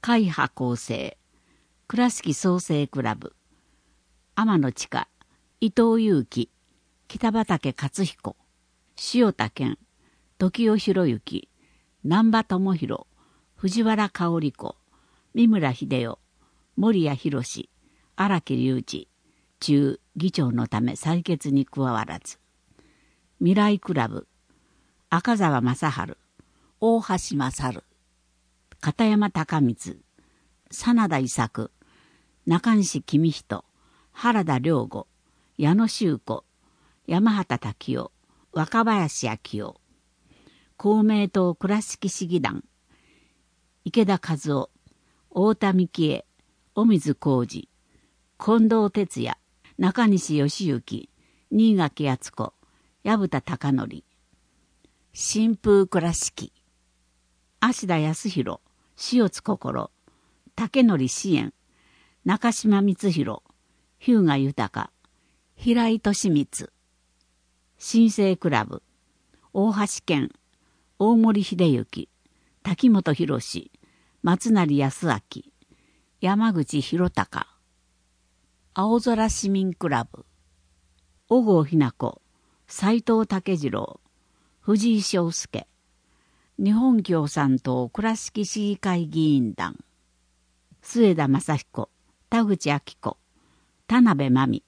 会派構成、倉敷創生クラブ、天野千佳、伊藤祐樹、北畠克彦、塩田健、時尾博之、難波智弘、藤原香織子、三村秀夫、森谷博、荒木隆二、中議長のため採決に加わらず。未来クラブ、赤澤正治、大橋勝、片山高光、真田伊作、中西公人、原田良吾、矢野修子、山畑滝夫、若林昭夫、公明党倉敷市議団、池田和夫、太田幹恵、尾水浩二、近藤哲也、中西義行、新垣敦子、薮田貴則、新風倉敷、芦田康弘、塩津心、竹則支援、中島光弘、日向豊、平井俊光、新生クラブ、大橋健、大森秀之、滝本博、松成康明、山口博隆、青空市民クラブ、小郷日奈子、斉藤武次郎、藤井翔介、日本共産党倉敷市議会議員団、末田正彦、田口明子、田辺真美、